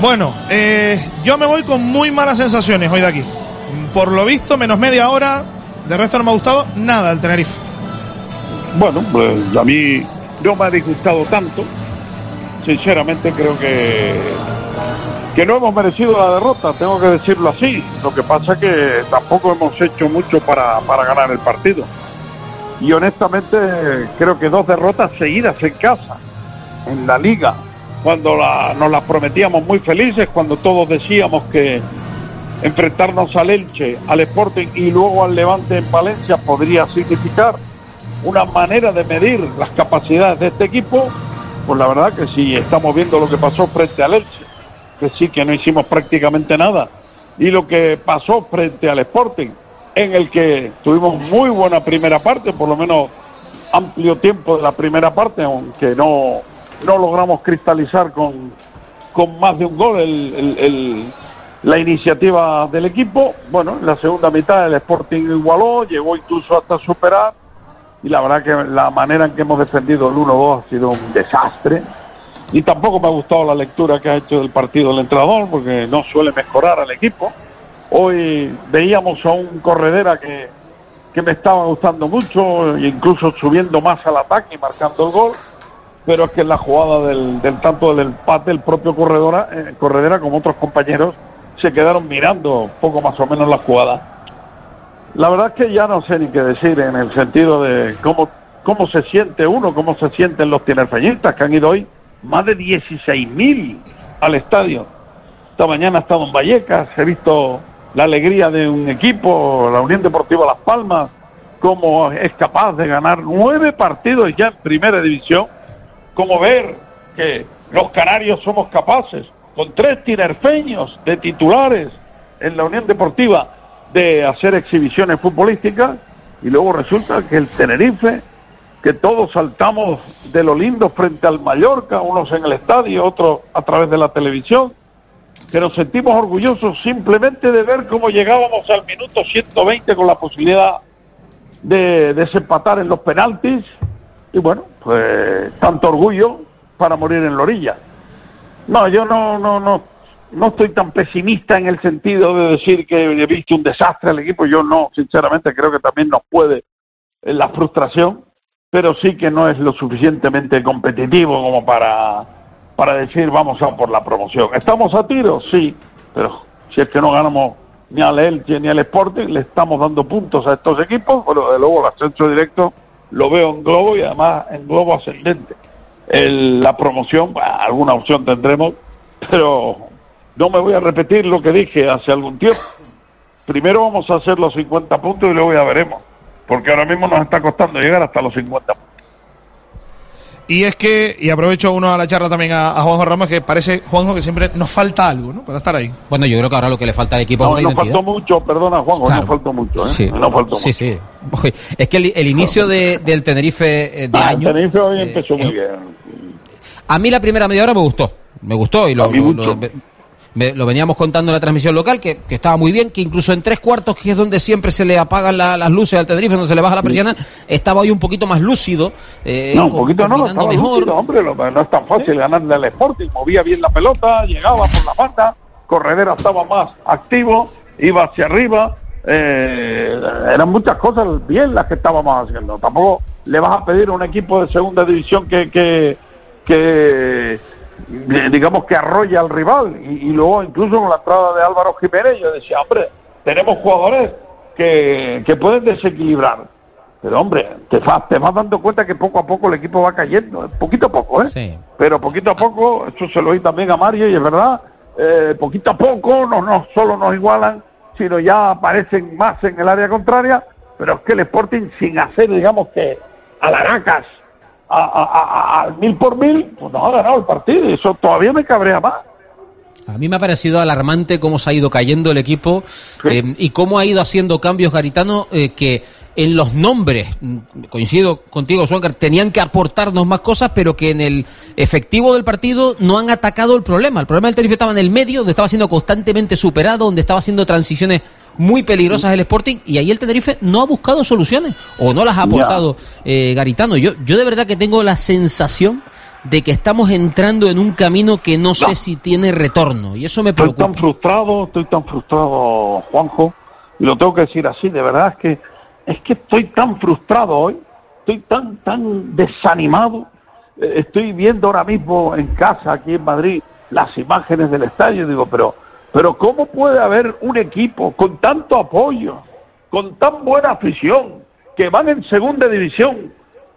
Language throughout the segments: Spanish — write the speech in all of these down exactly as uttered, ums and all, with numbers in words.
Bueno, eh, yo me voy con muy malas sensaciones hoy de aquí. Por lo visto, menos media hora. De resto no me ha gustado nada el Tenerife. Bueno, pues a mí no me ha disgustado tanto. Sinceramente creo que que no hemos merecido la derrota, tengo que decirlo así. Lo que pasa es que tampoco hemos hecho mucho para, para ganar el partido. Y honestamente creo que dos derrotas seguidas en casa, en la Liga, cuando la, nos las prometíamos muy felices, cuando todos decíamos que enfrentarnos al Elche, al Sporting y luego al Levante en Valencia podría significar una manera de medir las capacidades de este equipo. Pues la verdad que sí, estamos viendo lo que pasó frente al Elche, que sí que no hicimos prácticamente nada, y lo que pasó frente al Sporting, en el que tuvimos muy buena primera parte, por lo menos amplio tiempo de la primera parte, aunque no, no logramos cristalizar con, con más de un gol el, el, el, la iniciativa del equipo. Bueno, en la segunda mitad el Sporting igualó, llegó incluso hasta superar, y la verdad que la manera en que hemos defendido el uno dos ha sido un desastre. Y tampoco me ha gustado la lectura que ha hecho del partido el entrenador, porque no suele mejorar al equipo. Hoy veíamos a un Corredera que, que me estaba gustando mucho, e incluso subiendo más al ataque y marcando el gol, pero es que en la jugada del, del tanto del empate, el propio Corredera, eh, Corredera, como otros compañeros, se quedaron mirando poco más o menos la jugada. La verdad es que ya no sé ni qué decir en el sentido de cómo, cómo se siente uno, cómo se sienten los tinerfeñistas que han ido hoy. Más de dieciséis mil al estadio. Esta mañana he estado en Vallecas, he visto la alegría de un equipo, la Unión Deportiva Las Palmas, cómo es capaz de ganar nueve partidos ya en primera división, como ver que los canarios somos capaces, con tres tinerfeños de titulares en la Unión Deportiva, de hacer exhibiciones futbolísticas, y luego resulta que el Tenerife, que todos saltamos de lo lindo frente al Mallorca, unos en el estadio, otros a través de la televisión, que nos sentimos orgullosos simplemente de ver cómo llegábamos al minuto ciento veinte con la posibilidad de desempatar en los penaltis, y bueno, pues tanto orgullo para morir en la orilla. No, yo no, no, no, no estoy tan pesimista en el sentido de decir que he visto un desastre al equipo. Yo no, sinceramente creo que también nos puede la frustración, pero sí que no es lo suficientemente competitivo como para, para decir vamos a por la promoción. ¿Estamos a tiro? Sí, pero si es que no ganamos ni al Elche ni al Sporting, le estamos dando puntos a estos equipos, pero de luego el ascenso directo lo veo en globo, y además en globo ascendente. El, la promoción, bueno, alguna opción tendremos, pero no me voy a repetir lo que dije hace algún tiempo. Primero vamos a hacer los cincuenta puntos y luego ya veremos, porque ahora mismo nos está costando llegar hasta los cincuenta puntos. Y es que, y aprovecho uno a la charla también a, a Juanjo Ramos, que parece, Juanjo, que siempre nos falta algo, ¿no?, para estar ahí. Bueno, yo creo que ahora lo que le falta al equipo no, es una nos identidad. faltó mucho, perdona, Juanjo, claro. nos faltó mucho, ¿eh? Sí, nos faltó sí, mucho. sí. Es que el, el inicio de, del Tenerife de ah, año... El Tenerife hoy empezó eh, muy eh, bien. A mí la primera media hora me gustó, me gustó, y lo, lo, lo, me, lo veníamos contando en la transmisión local, que, que estaba muy bien, que incluso en tres cuartos, que es donde siempre se le apagan la, las luces al Tenerife, donde se le baja la persiana, estaba hoy un poquito más lúcido. Eh, no, un poquito no, estaba mejor. lúcido, hombre, no, no es tan fácil, ¿sí?, ganarle al Sporting. Movía bien la pelota, llegaba por la banda, Corredera estaba más activo, iba hacia arriba, eh, eran muchas cosas bien las que estábamos haciendo. Tampoco le vas a pedir a un equipo de segunda división que... que, que digamos que arrolla al rival, y, y luego incluso con la entrada de Álvaro Jiménez yo decía, hombre, tenemos jugadores que, que pueden desequilibrar, pero hombre, te vas, te vas dando cuenta que poco a poco el equipo va cayendo, poquito a poco, ¿eh? Sí. Pero poquito a poco, eso se lo oí también a Mario, y es verdad, eh, poquito a poco no, no solo nos igualan, sino ya aparecen más en el área contraria, pero es que el Sporting, sin hacer, digamos que alaracas A, a, a, al mil por mil, pues nos ha ganado el partido, y eso todavía me cabrea más. A mí me ha parecido alarmante cómo se ha ido cayendo el equipo, sí, eh, y cómo ha ido haciendo cambios Garitano, eh, que en los nombres, coincido contigo, Suáncar, tenían que aportarnos más cosas, pero que en el efectivo del partido no han atacado el problema. El problema del Tenerife estaba en el medio, donde estaba siendo constantemente superado, donde estaba haciendo transiciones muy peligrosas el Sporting, y ahí el Tenerife no ha buscado soluciones, o no las ha aportado eh, Garitano. Yo, yo de verdad que tengo la sensación de que estamos entrando en un camino que no, no sé si tiene retorno, y eso me preocupa. Estoy tan frustrado, estoy tan frustrado, Juanjo, y lo tengo que decir así, de verdad, es que es que estoy tan frustrado hoy, estoy tan, tan desanimado, eh, estoy viendo ahora mismo en casa, aquí en Madrid, las imágenes del estadio, y digo, pero, pero ¿cómo puede haber un equipo con tanto apoyo, con tan buena afición, que van en segunda división,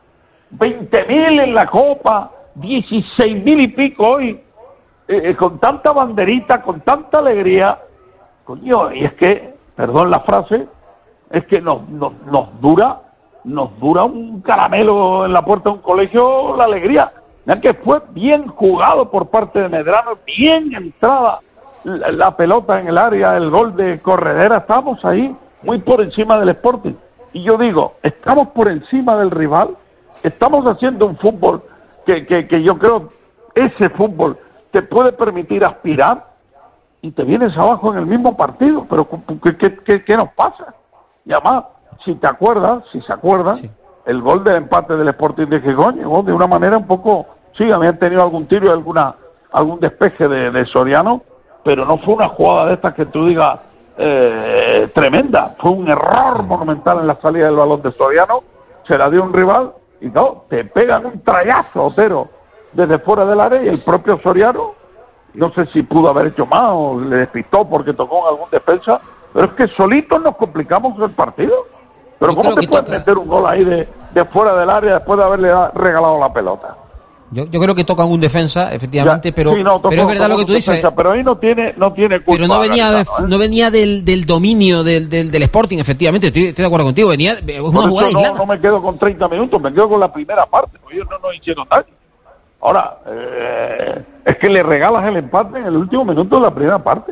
veinte mil en la Copa, dieciséis mil y pico hoy, eh, con tanta banderita, con tanta alegría, coño, y es que, perdón la frase, es que nos, nos, nos dura, nos dura un caramelo en la puerta de un colegio la alegría. Ya que fue bien jugado por parte de Medrano, bien entrada la, la pelota en el área, el gol de Corredera, estamos ahí muy por encima del Sporting. Y yo digo, estamos por encima del rival, estamos haciendo un fútbol que, que, que yo creo, ese fútbol te puede permitir aspirar y te vienes abajo en el mismo partido. Pero ¿qué, qué, qué, qué nos pasa? Y además, si te acuerdas, si se acuerdan, sí. El gol del empate del Sporting de Gijón llegó de una manera un poco, sí, habían tenido algún tiro, alguna algún despeje de, de Soriano, pero no fue una jugada de estas que tú digas eh, tremenda, fue un error monumental en la salida del balón de Soriano, se la dio un rival y no, te pegan un trayazo, Otero, desde fuera del área, y el propio Soriano, no sé si pudo haber hecho más o le despistó porque tocó en algún defensa, pero es que solitos nos complicamos el partido. Pero yo ¿cómo te puedes toca... meter un gol ahí de, de fuera del área después de haberle regalado la pelota? Yo, yo creo que tocan un defensa, efectivamente, ya, pero, sí, no, tocó, pero es verdad lo que tú dices. Defensa, pero ahí no tiene, no tiene culpa. Pero no venía, de, ¿eh? no venía del, del dominio del, del, del Sporting, efectivamente, estoy, estoy de acuerdo contigo. Venía es una Por jugada no, aislada. No me quedo con treinta minutos, me quedo con la primera parte, porque ellos no nos hicieron daño. Ahora, eh, es que le regalas el empate en el último minuto de la primera parte.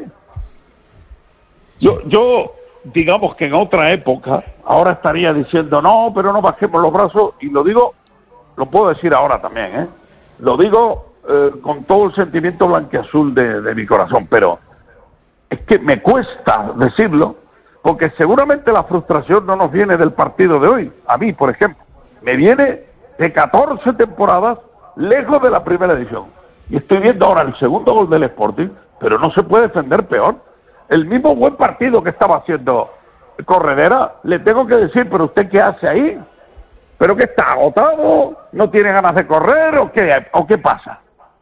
Yo, yo, digamos que en otra época, ahora estaría diciendo, no, pero no bajemos los brazos, y lo digo, lo puedo decir ahora también, ¿eh? Lo digo eh, con todo el sentimiento blanquiazul de, de mi corazón, pero es que me cuesta decirlo, porque seguramente la frustración no nos viene del partido de hoy. A mí, por ejemplo, me viene de catorce temporadas lejos de la primera edición. Y estoy viendo ahora el segundo gol del Sporting, pero no se puede defender peor. El mismo buen partido que estaba haciendo Corredera, le tengo que decir, pero ¿usted qué hace ahí? ¿Pero qué está agotado? ¿No tiene ganas de correr o qué, o qué pasa?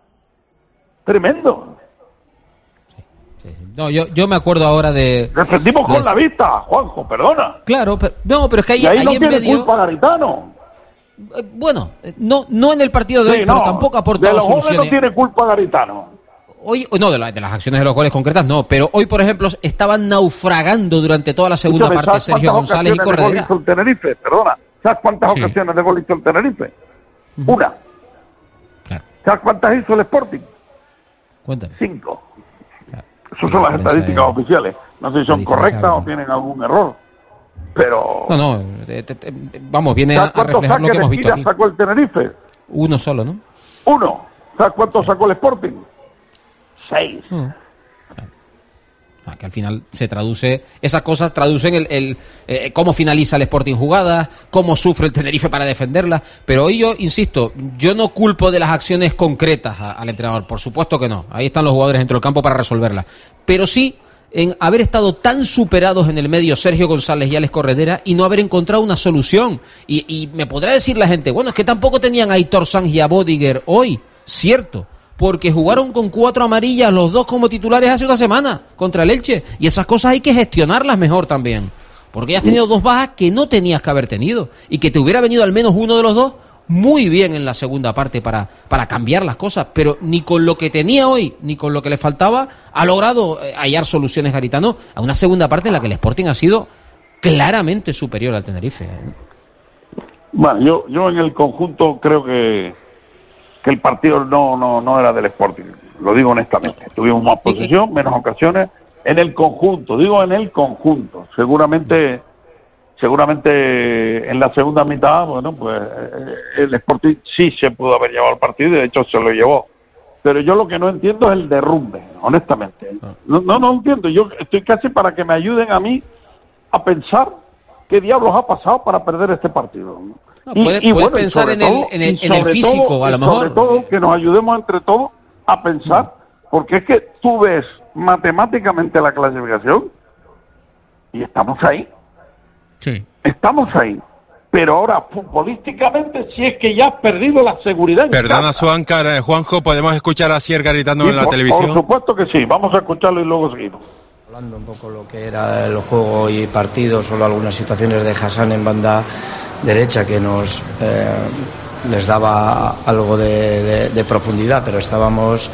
Tremendo. Sí, sí. No, yo, yo me acuerdo ahora de... Defendimos de... con la vista, Juanjo, perdona. Claro, pero, no, pero es que ahí, y ahí, ahí no en tiene medio... culpa Garitano. Eh, bueno, no, no en el partido de hoy, sí, pero no, tampoco ha aportado de los soluciones. Goles no tiene culpa Garitano. Hoy, no, de, la, de las acciones de los goles concretas no, pero hoy, por ejemplo, estaban naufragando durante toda la segunda Escúchame, parte Sergio González y Corredera. Hizo el Tenerife, perdona. ¿Sabes cuántas sí. ocasiones de gol hizo el Tenerife? Uh-huh. Una. Claro. ¿Sabes cuántas hizo el Sporting? Cuéntame. Cinco. Claro. Esas son las estadísticas es... oficiales. No sé si son correctas o tienen algún error. Pero... No, no, te, te, te, vamos, viene a, a reflejar lo que hemos visto aquí. Sacó el Tenerife? Uno solo, ¿no? Uno. ¿Sabes cuánto sí. sacó el Sporting? Seis. Uh, claro. ah, que al final se traduce, esas cosas traducen el, el eh, cómo finaliza el Sporting jugadas, cómo sufre el Tenerife para defenderla, pero hoy yo insisto, yo no culpo de las acciones concretas a, al entrenador, por supuesto que no, ahí están los jugadores dentro del campo para resolverla, pero sí en haber estado tan superados en el medio Sergio González y Alex Corredera y no haber encontrado una solución, y, y me podrá decir la gente, bueno, es que tampoco tenían a Aitor Sanz y a Bodiger hoy, cierto, porque jugaron con cuatro amarillas los dos como titulares hace una semana contra el Elche, y esas cosas hay que gestionarlas mejor también, porque ya has tenido dos bajas que no tenías que haber tenido, y que te hubiera venido al menos uno de los dos muy bien en la segunda parte para, para cambiar las cosas, pero ni con lo que tenía hoy, ni con lo que le faltaba, ha logrado hallar soluciones Garitano a una segunda parte en la que el Sporting ha sido claramente superior al Tenerife. Bueno, yo, yo en el conjunto creo que que el partido no no no era del Sporting, lo digo honestamente. Tuvimos más posesión, menos ocasiones en el conjunto, digo en el conjunto. Seguramente seguramente en la segunda mitad, bueno, pues el Sporting sí se pudo haber llevado el partido y de hecho se lo llevó. Pero yo lo que no entiendo es el derrumbe, honestamente. No no no entiendo, yo estoy casi para que me ayuden a mí a pensar qué diablos ha pasado para perder este partido. No, puedes y, y puedes bueno, pensar en, todo, el, en, el, en el físico, todo, a lo mejor. Sobre todo que nos ayudemos entre todos a pensar, porque es que tú ves matemáticamente la clasificación y estamos ahí. Sí. Estamos ahí. Pero ahora, futbolísticamente, si es que ya has perdido la seguridad. Perdona, Suáncar, eh, Juanjo, ¿podemos escuchar a Asier Garitano sí, en la por, televisión? Por supuesto que sí, vamos a escucharlo y luego seguimos. Hablando un poco lo que era el juego y partido, solo algunas situaciones de Hassan en banda derecha que nos eh, les daba algo de, de, de profundidad, pero estábamos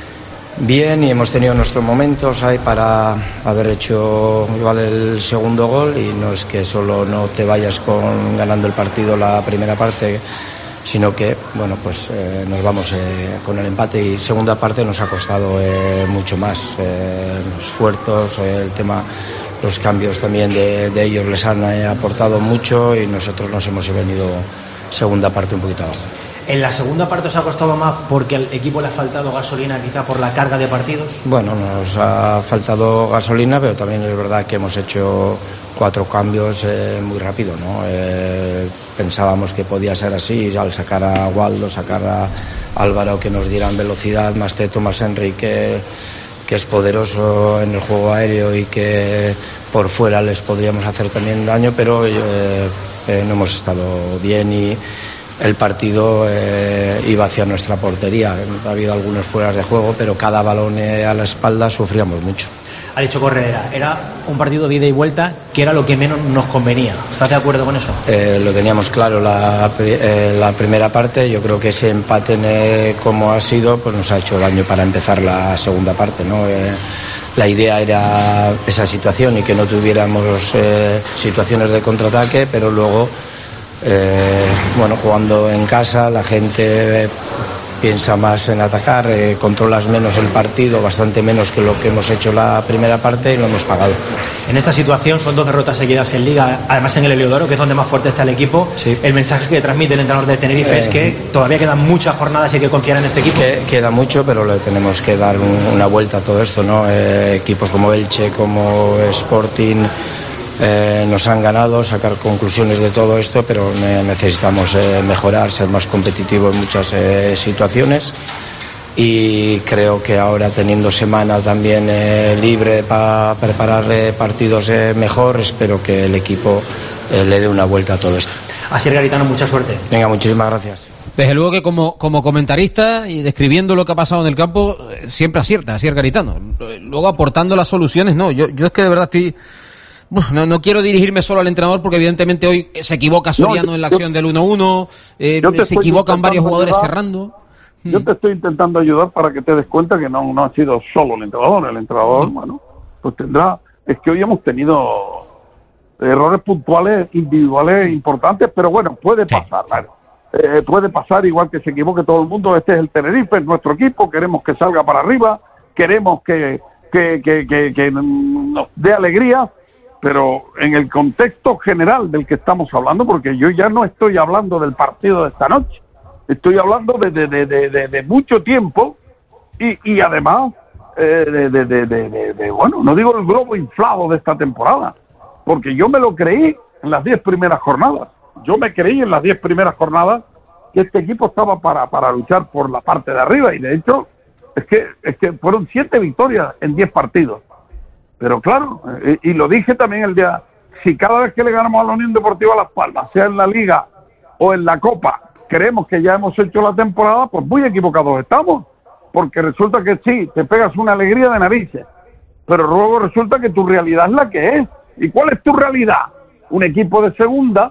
bien y hemos tenido nuestros momentos ahí para haber hecho igual el segundo gol, y no es que solo no te vayas con ganando el partido la primera parte, sino que bueno pues eh, nos vamos eh, con el empate, y segunda parte nos ha costado eh, mucho más eh, esfuerzos, eh, el tema, los cambios también de, de ellos les han eh, aportado mucho, y nosotros nos hemos venido segunda parte un poquito abajo. ¿En la segunda parte os ha costado más porque al equipo le ha faltado gasolina, quizá por la carga de partidos? Bueno, nos ha faltado gasolina, pero también es verdad que hemos hecho cuatro cambios eh, muy rápido, ¿no? Eh, pensábamos que podía ser así, al sacar a Waldo, sacar a Álvaro, que nos dieran velocidad, más Teto, más Enrique, que es poderoso en el juego aéreo y que por fuera les podríamos hacer también daño, pero eh, eh, no hemos estado bien, y el partido eh, iba hacia nuestra portería. Ha habido algunos fueras de juego, pero cada balón eh, a la espalda sufríamos mucho. Ha dicho Corredera, era un partido de ida y vuelta, que era lo que menos nos convenía. ¿Estás de acuerdo con eso? Eh, lo teníamos claro la, eh, la primera parte. Yo creo que ese empate eh, como ha sido, pues nos ha hecho daño para empezar la segunda parte, ¿no? Eh, la idea era esa situación y que no tuviéramos eh, situaciones de contraataque, pero luego Eh, bueno, jugando en casa la gente eh, piensa más en atacar, eh, controlas menos el partido, bastante menos que lo que hemos hecho la primera parte, y lo hemos pagado. En esta situación son dos derrotas seguidas en Liga, además en el Heliodoro, que es donde más fuerte está el equipo. Sí. El mensaje que transmite el entrenador de Tenerife eh, es que todavía quedan muchas jornadas y hay que confiar en este equipo. Que, queda mucho, pero le tenemos que dar un, una vuelta a todo esto, ¿no? Eh, equipos como Elche, como Sporting Eh, nos han ganado, sacar conclusiones de todo esto, pero ne- necesitamos eh, mejorar, ser más competitivos en muchas eh, situaciones, y creo que ahora, teniendo semana también eh, libre para preparar eh, partidos eh, mejor, espero que el equipo eh, le dé una vuelta a todo esto. Asier Garitano, mucha suerte. Venga, muchísimas gracias. Desde luego que como, como comentarista y describiendo lo que ha pasado en el campo, siempre acierta, Asier Garitano. Luego aportando las soluciones, no, yo, yo es que de verdad estoy... Bueno, no, no quiero dirigirme solo al entrenador, porque evidentemente hoy se equivoca Soriano no, yo, en la acción yo, del uno uno, eh, se equivocan varios jugadores ayudar, cerrando. Yo te estoy intentando ayudar para que te des cuenta que no, no ha sido solo el entrenador, el entrenador, sí. Bueno, pues tendrá, es que hoy hemos tenido errores puntuales, individuales importantes, pero bueno, puede pasar, sí. Claro. Eh, puede pasar, igual que se equivoque todo el mundo. Este es el Tenerife, es nuestro equipo, queremos que salga para arriba, queremos que, que, que, que, que nos dé alegría, pero en el contexto general del que estamos hablando, porque yo ya no estoy hablando del partido de esta noche, estoy hablando de, de, de, de, de, de mucho tiempo, y, y además eh, de, de, de, de, de, de, bueno, no digo el globo inflado de esta temporada, porque yo me lo creí en las diez primeras jornadas, yo me creí en las diez primeras jornadas que este equipo estaba para, para luchar por la parte de arriba, y de hecho es que, es que fueron siete victorias en diez partidos. Pero claro, eh, y lo dije también el día, si cada vez que le ganamos a la Unión Deportiva Las Palmas, sea en la Liga o en la Copa, creemos que ya hemos hecho la temporada, pues muy equivocados estamos, porque resulta que sí, te pegas una alegría de narices, pero luego resulta que tu realidad es la que es. ¿Y cuál es tu realidad? Un equipo de segunda,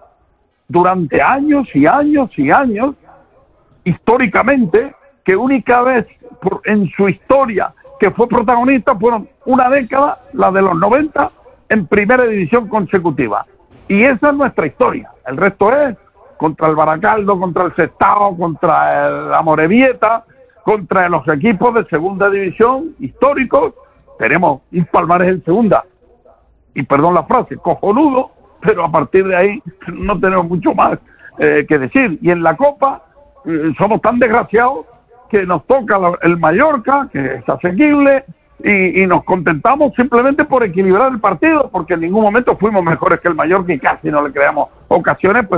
durante años y años y años, históricamente, que única vez por, en su historia que fue protagonista fueron una década, la de los noventa, en primera división consecutiva. Y esa es nuestra historia. El resto es contra el Baracaldo, contra el Sestao, contra el Amorebieta, contra los equipos de segunda división históricos. Tenemos un palmarés en segunda, y perdón la frase, cojonudo, pero a partir de ahí no tenemos mucho más eh, que decir. Y en la Copa eh, somos tan desgraciados que nos toca el Mallorca, que es asequible, y, y nos contentamos simplemente por equilibrar el partido, porque en ningún momento fuimos mejores que el Mallorca y casi no le creamos ocasiones, pero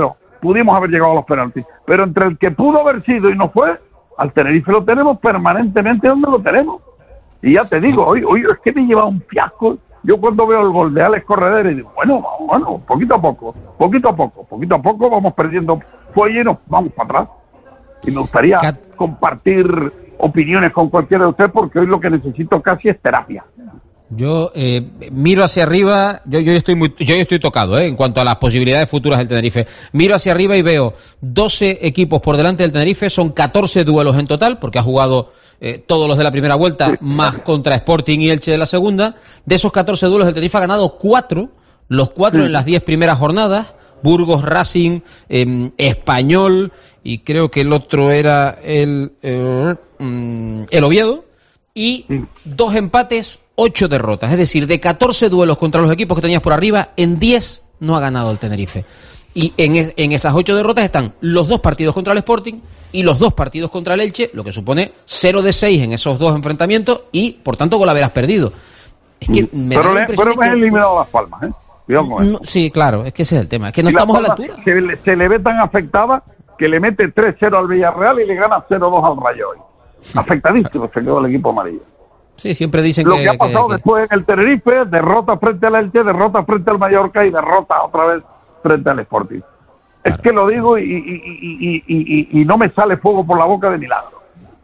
pudimos haber llegado a los penaltis. Pero entre el que pudo haber sido y no fue, al Tenerife lo tenemos permanentemente donde lo tenemos. Y ya te digo, hoy, hoy es que me lleva un fiasco. Yo cuando veo el gol de Alex Corredera y digo, bueno, vamos, bueno, poquito a poco, poquito a poco, poquito a poco vamos perdiendo fuelle y nos vamos para atrás. Y me gustaría Cat... compartir opiniones con cualquiera de ustedes, porque hoy lo que necesito casi es terapia. Yo eh, miro hacia arriba, yo, yo estoy muy, yo estoy tocado eh, en cuanto a las posibilidades futuras del Tenerife. Miro hacia arriba y veo doce equipos por delante del Tenerife, son catorce duelos en total, porque ha jugado eh, todos los de la primera vuelta, más contra Sporting y Elche de la segunda. De esos catorce duelos, el Tenerife ha ganado cuatro, los cuatro sí. en las diez primeras jornadas. Burgos, Racing, eh, Español, y creo que el otro era el, eh, el Oviedo, y dos empates, ocho derrotas. Es decir, de catorce duelos contra los equipos que tenías por arriba, en diez no ha ganado el Tenerife. Y en, es, en esas ocho derrotas están los dos partidos contra el Sporting y los dos partidos contra el Elche, lo que supone cero de seis en esos dos enfrentamientos y, por tanto, gol haberás perdido. Es que me pero da la le, impresión pero me de he que... eliminado Las Palmas, ¿eh? No, sí, claro, es que ese es el tema. Es que no y estamos a la Palmas altura. Se le, se le ve tan afectada que le mete tres cero al Villarreal y le gana cero dos al Rayo hoy. Afectadísimo se quedó el equipo amarillo. Sí, siempre dicen Lo que... que ha pasado que, que... después en el Tenerife, derrota frente al Elche, derrota frente al Mallorca y derrota otra vez frente al Sporting. Claro. Es que lo digo y, y, y, y, y, y no me sale fuego por la boca de milagro.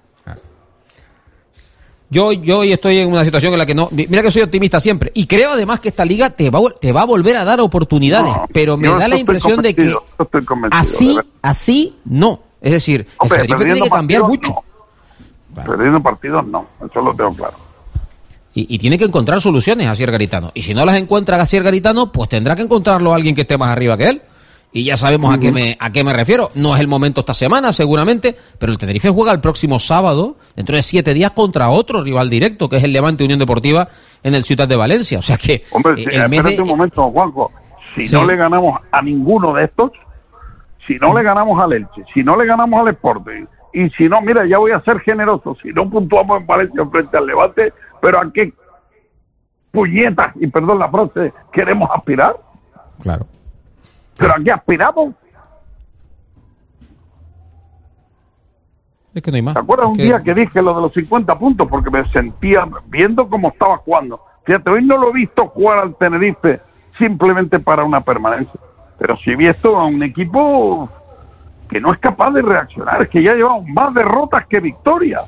Yo, yo hoy estoy en una situación en la que no... Mira que soy optimista siempre. Y creo además que esta liga te va, te va a volver a dar oportunidades. No, pero me da la impresión de que así, así no. Es decir, Hombre, el Tenerife tiene que cambiar mucho. No. Vale. Perdiendo partidos no, eso lo tengo claro. Y, y tiene que encontrar soluciones a Asier Garitano. Y si no las encuentra Asier Garitano, pues tendrá que encontrarlo a alguien que esté más arriba que él. Y ya sabemos uh-huh. a qué me a qué me refiero. No es el momento esta semana, seguramente, pero el Tenerife juega el próximo sábado, dentro de siete días, contra otro rival directo, que es el Levante Unión Deportiva en el Ciutat de Valencia. O sea que... Hombre, eh, el espérate de... un momento, Juanjo. Si sí. no le ganamos a ninguno de estos, si no uh-huh. le ganamos al Elche, si no le ganamos al Sporting, y si no, mira, ya voy a ser generoso, si no puntuamos en Valencia frente al Levante, pero ¿a qué puñetas, y perdón la frase, queremos aspirar? Claro. ¿Pero a qué aspiramos? Es que no hay más. ¿Te acuerdas un que... día que dije lo de los cincuenta puntos? Porque me sentía viendo cómo estaba jugando. Fíjate, hoy no lo he visto jugar al Tenerife simplemente para una permanencia. Pero sí he visto a un equipo que no es capaz de reaccionar. Es que ya llevamos más derrotas que victorias.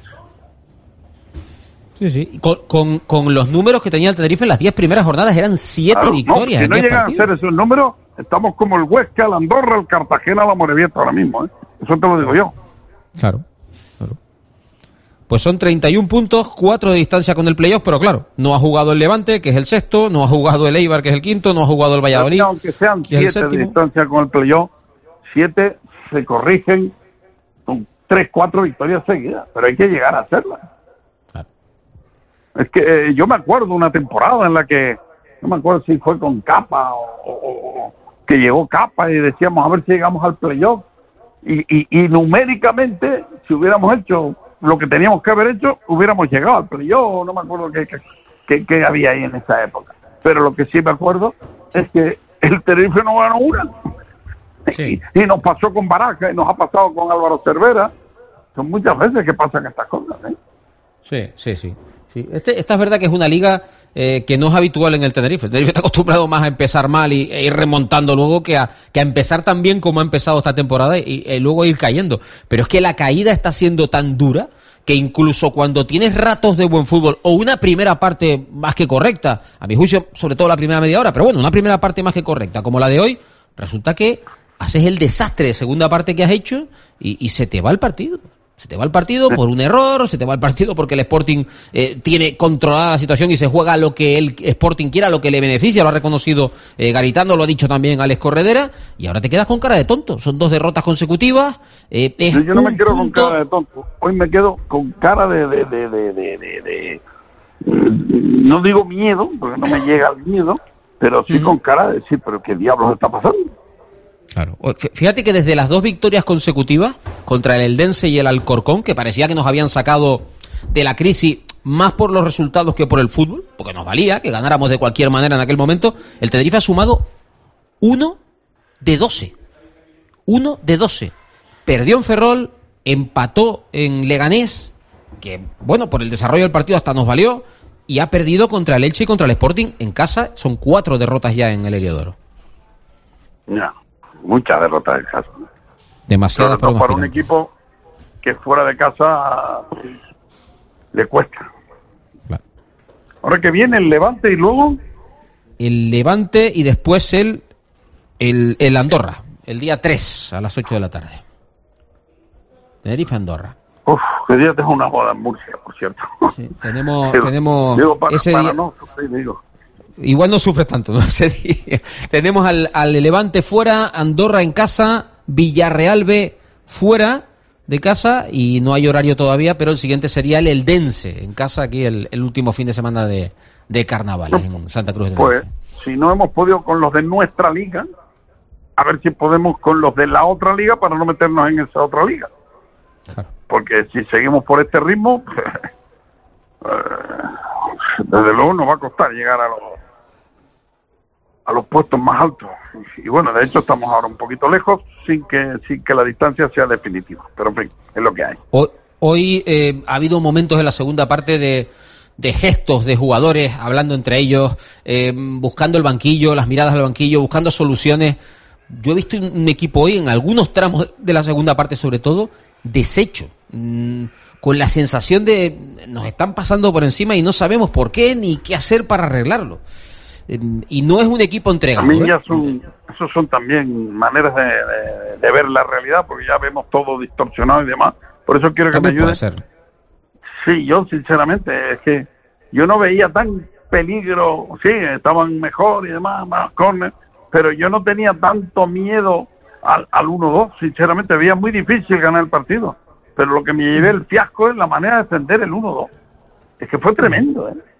Sí, sí. Con, con, con los números que tenía el Tenerife en las diez primeras jornadas eran siete claro, victorias. No, si no llegan partidos. a hacer esos números, estamos como el Huesca, el Andorra, el Cartagena, la Morevieta ahora mismo. ¿eh? Eso te lo digo yo. Claro, claro. Pues son treinta y un puntos, cuatro de distancia con el playoff, pero claro, no ha jugado el Levante, que es el sexto, no ha jugado el Eibar, que es el quinto, no ha jugado el Valladolid, aunque sean siete de distancia con el playoff, siete se corrigen con tres, cuatro victorias seguidas, pero hay que llegar a hacerlas. Claro. Es que eh, yo me acuerdo una temporada en la que, no me acuerdo si fue con Capa o, o, o que llegó Capa y decíamos a ver si llegamos al playoff y, y, y numéricamente si hubiéramos hecho lo que teníamos que haber hecho, hubiéramos llegado al playoff, no me acuerdo qué, qué, qué había ahí en esa época, pero lo que sí me acuerdo es que el Tenerife no ganó una. Sí. Y, y nos pasó con Baraja y nos ha pasado con Álvaro Cervera. Son muchas veces que pasan estas cosas, ¿eh? Sí, sí, sí. sí. Este, esta es verdad que es una liga eh, que no es habitual en el Tenerife. El Tenerife está acostumbrado más a empezar mal y, e ir remontando luego que a, que a empezar tan bien como ha empezado esta temporada y, y luego ir cayendo. Pero es que la caída está siendo tan dura que incluso cuando tienes ratos de buen fútbol o una primera parte más que correcta, a mi juicio, sobre todo la primera media hora, pero bueno, una primera parte más que correcta, como la de hoy, resulta que haces el desastre de segunda parte que has hecho y, y se te va el partido. Se te va el partido por un error, se te va el partido porque el Sporting eh, tiene controlada la situación y se juega lo que el Sporting quiera, lo que le beneficia, lo ha reconocido eh, Garitano, lo ha dicho también Alex Corredera, y ahora te quedas con cara de tonto. Son dos derrotas consecutivas. Eh, es yo, yo no me quedo punto... con cara de tonto, hoy me quedo con cara de... de, de, de, de, de, de no digo miedo, porque no me llega el miedo, pero sí uh-huh. con cara de decir, pero ¿qué diablos está pasando? Claro. Fíjate que desde las dos victorias consecutivas contra el Eldense y el Alcorcón, que parecía que nos habían sacado de la crisis más por los resultados que por el fútbol, porque nos valía que ganáramos de cualquier manera en aquel momento, el Tenerife ha sumado uno de doce. uno de doce. Perdió en Ferrol, empató en Leganés, que bueno, por el desarrollo del partido hasta nos valió, y ha perdido contra el Elche y contra el Sporting en casa. Son cuatro derrotas ya en el Heliodoro. Ya, muchas derrotas en casa. Demasiadas para un picantes. Equipo que fuera de casa le cuesta. Claro. Ahora que viene el Levante y luego... El Levante y después el, el, el Andorra, el día tres a las ocho de la tarde. Tenerife, Andorra. Uf, que día tengo una boda en Murcia, por cierto. Sí, tenemos digo, tenemos digo para, ese para día... no sufrir, digo. Igual no sufres tanto, ¿no? Ese día. Tenemos al, al Levante fuera, Andorra en casa, Villarreal B fuera de casa, y no hay horario todavía, pero el siguiente sería el Eldense en casa, aquí el, el último fin de semana de, de carnavales en Santa Cruz de Tenerife. Pues si no hemos podido con los de nuestra liga, a ver si podemos con los de la otra liga para no meternos en esa otra liga. Claro. Porque si seguimos por este ritmo, eh, desde luego nos va a costar llegar a los a los puestos más altos. Y bueno, de hecho estamos ahora un poquito lejos sin que sin que la distancia sea definitiva. Pero en fin, es lo que hay. Hoy, hoy eh, ha habido momentos en la segunda parte de, de gestos de jugadores hablando entre ellos, eh, buscando el banquillo, las miradas al banquillo, buscando soluciones. Yo he visto un, un equipo hoy, en algunos tramos de la segunda parte sobre todo, deshecho, mmm, con la sensación de nos están pasando por encima y no sabemos por qué ni qué hacer para arreglarlo. Y no es un equipo entregado. A mí ya son, esos son también maneras de, de, de ver la realidad, porque ya vemos todo distorsionado y demás. Por eso quiero que me ayude. Sí, yo sinceramente es que yo no veía tan peligro. Sí, estaban mejor y demás, más córner, pero yo no tenía tanto miedo al, al uno dos. Sinceramente veía muy difícil ganar el partido, pero lo que me llevé el fiasco es la manera de defender el uno dos. Es que fue tremendo, ¿eh?